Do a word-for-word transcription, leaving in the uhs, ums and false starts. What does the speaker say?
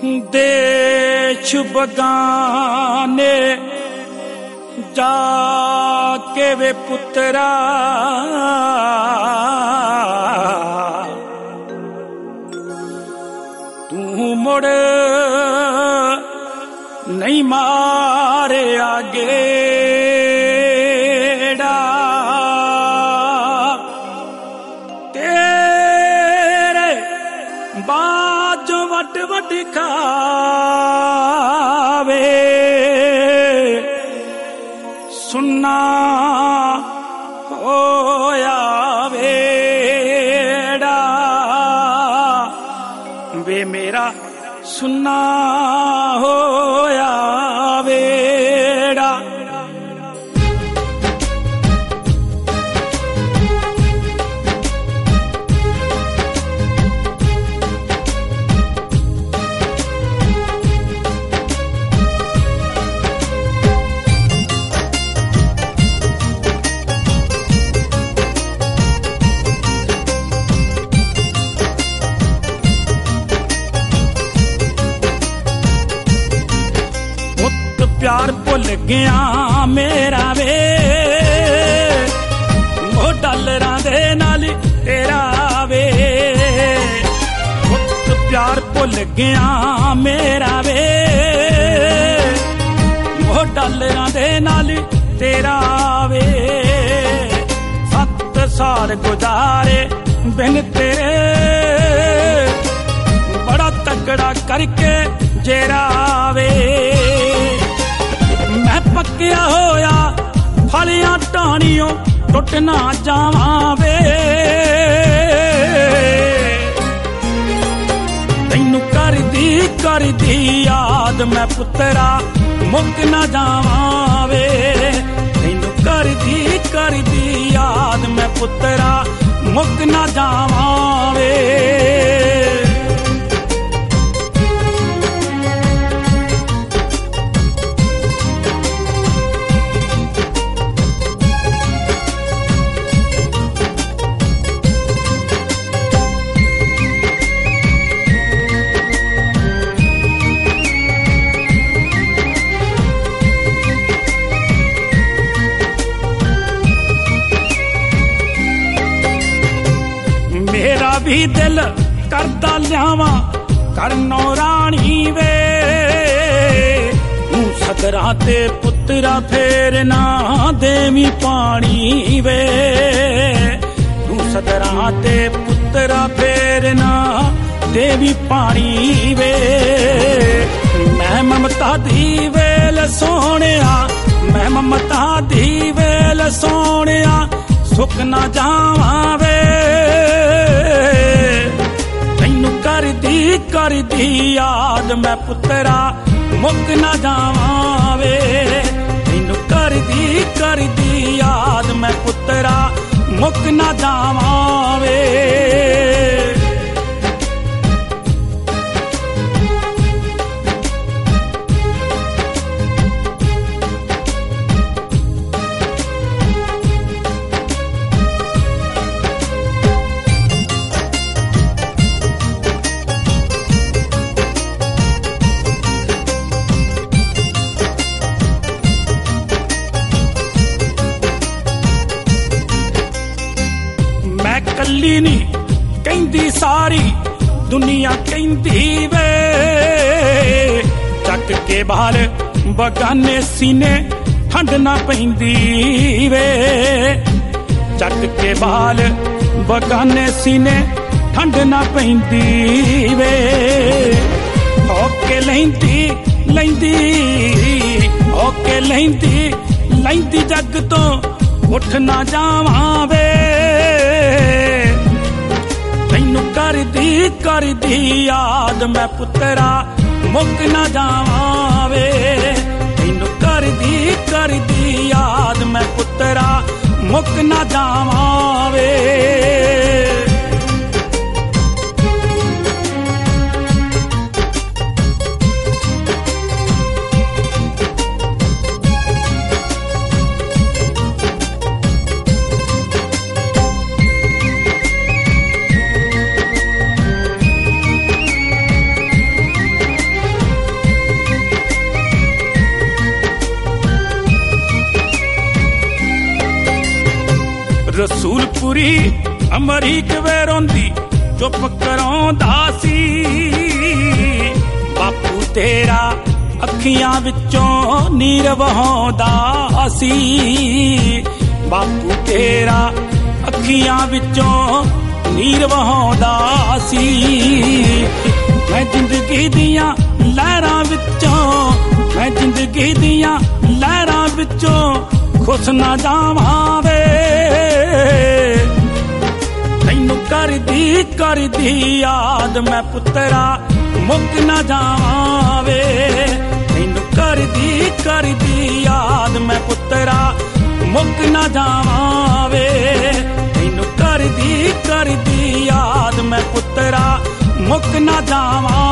देश बगाने जाके वे पुत्रा तू मुड़ नहीं मारे आगे तेरे बाजो वट वट खावे सुन्ना होया वेड़ा वे मेरा सुन्ना होया वेड़ा। प्यार भुल गया मेरा वे वो डॉलरां दे नाल तेरा वे पुत प्यार भुल गया मेरा वे वो डॉलरां दे नाल तेरा वे सत्त साल गुजारे बिन तेरे बड़ा तगड़ा करके जेरा वे पक्किया होया फलियां टाणियों टुट ना जावां वे तैनू करदी करदी याद मैं पुत्रा मुक ना जावां वे तैनू करदी करदी याद मैं पुत्रा मुक ना जावां वे। मेरा भी दिल करदा लियावा करनो रानी वे तू सदरा ते पुत्रा फेर ना देवी पानी वे तू सदरा ते पुत्रा फेर ना देवी पानी वे मैं ममता दी वेल सोहणिया मैं ममता दी वेल सोहणिया सुख ना जावां वे तैनू करदी करदी याद मैं पुत्रा मुक ना जावां वे तैनू करदी करदी याद मैं पुत्रा मुक ना जावां वे। कल्ली नी कहंदी सारी दुनिया कहंदी वे चक के बाहर बगाने सीने ठंड ना पैंदी वे चक के बाहर बगाने सीने ठंड ना पैंदी वे होके लैंदी लैंदी होके लैंदी लैंदी जग तो उठ ना जावां वे तैनू करदी करदी याद मैं पुत्रा मुक ना जावां वे तैनू करदी करदी याद मैं पुत्रा मुक ना जावां वे। ਰਸੂਲਪੁਰੀ ਅਮਰੀਕ ਵੇ ਰੋਂਦੀ ਚੁੱਪ ਕਰਾਉਂਦਾ ਸੀ ਬਾਪੂ ਤੇਰਾ ਅੱਖੀਆਂ ਵਿੱਚੋਂ ਨੀਰ ਵਹਾਉਂਦਾ ਸੀ ਬਾਪੂ ਤੇਰਾ ਅੱਖੀਆਂ ਵਿੱਚੋਂ ਨੀਰ ਵਹਾਉਂਦਾ ਸੀ ਮੈਂ ਜ਼ਿੰਦਗੀ ਦੀਆਂ ਲਹਿਰਾਂ ਵਿੱਚੋਂ ਮੈਂ ਜ਼ਿੰਦਗੀ ਦੀਆਂ ਲਹਿਰਾਂ ਵਿੱਚੋਂ ਖੁਸ਼ ਨਾ ਜਾਵਾਂ ਵੇ ਤੈਨੂੰ ਕਰਦੀ ਕਰਦੀ ਯਾਦ ਮੈਂ ਪੁੱਤਰਾ ਮੁੱਕ ਨਾ ਜਾਵਾਂ ਵੇ ਤੈਨੂੰ ਕਰਦੀ ਕਰਦੀ ਯਾਦ ਮੈਂ ਪੁੱਤਰਾ ਮੁੱਕ ਨਾ ਜਾਵਾਂ ਵੇ ਤੈਨੂੰ ਕਰਦੀ ਕਰਦੀ ਯਾਦ ਮੈਂ ਪੁੱਤਰਾ ਮੁੱਕ ਨਾ ਜਾਵਾਂ